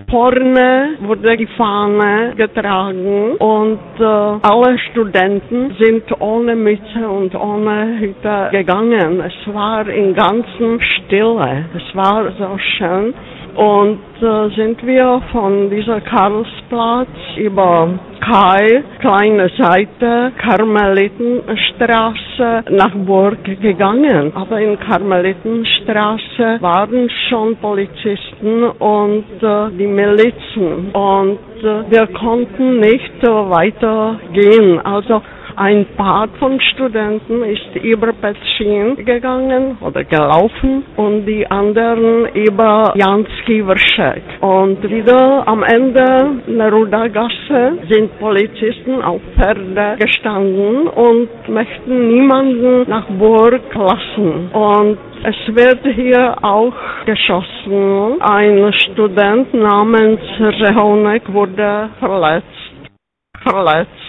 Vorne wurde die Fahne getragen und alle Studenten sind ohne Mütze und ohne Hüte gegangen. Es war in ganzen Stille. Es war so schön. Und sind wir von dieser Karlsplatz über Kai, kleine Seite, Karmelitenstraße nach Burg gegangen. Aber in Karmelitenstraße waren schon Polizisten und die Milizen. Und wir konnten nicht weitergehen. Also ein Part von Studenten ist über Petschin gegangen oder gelaufen und die anderen über Janski-Vršek. Und wieder am Ende Neruda-Gasse sind Polizisten auf Pferde gestanden und möchten niemanden nach Burg lassen. Und es wird hier auch geschossen. Ein Student namens Řehonek wurde verletzt.